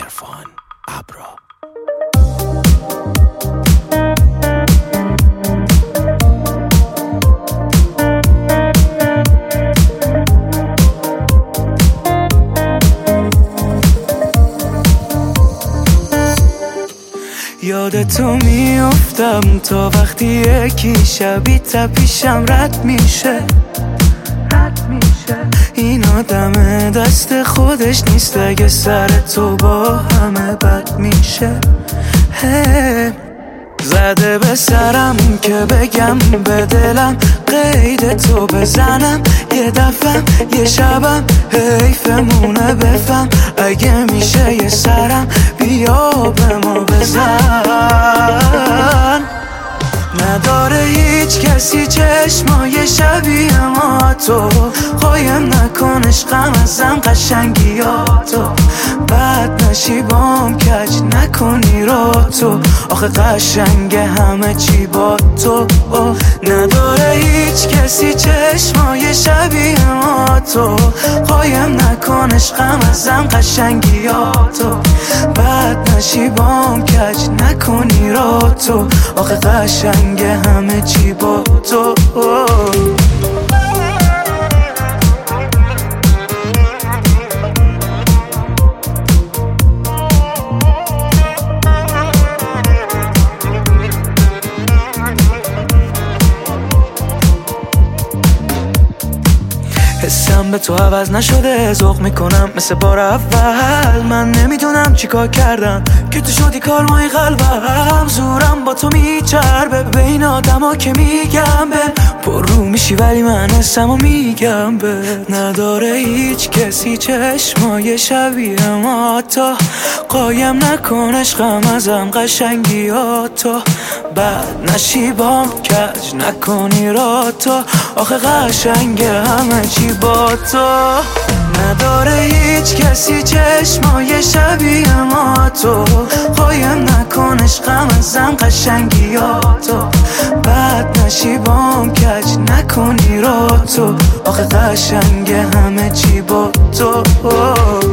عرفان ابرا. یادتو میافتم تا وقتی یکی شبی تا پیشم رد میشه. این آدم دست خودش نیست، اگه سر تو با همه بد میشه. زده به سرم که بگم به دلم قید تو بزنم، یه دفعه یه شبم حیفمونه بفهم. اگه میشه یه سرم بیا به ما بزن. نداره هیچ کسی چشمای شبیه ما تو، قایم نکن عشقم ازم قشنگیاتو. بد نشی بام کج نکنی رو تو، آخه قشنگ همه چی با تو. نداره هیچ کسی چشمای شبیه ما تو، قایم نکن عشقم ازم قشنگیاتو. بد نشی بام کج نکنی رو تو، آخه قشنگ همه چی با تو. حسم به تو عوض نشده، ذوق میکنم مثل بار اول. من نمیدونم چیکار کردم که تو شدی کارمای قلبم. زورم با تو میچربه بین آدما که میگم به پر رو میشی، ولی من حسمو میگم به. نداره هیچ کسی چشمای شبیه ما تو، قایم نکن عشقم ازم قشنگیاتو. بد نشی بام کج نکنی را تو، آخه قشنگ همه چی با تو. نداره هیچ کسی چشمای شبیه ما تو، قایم نکن عشقم ازم قشنگیاتو. بد نشی بام کج نکنی را تو، آخه قشنگ همه چی با تو.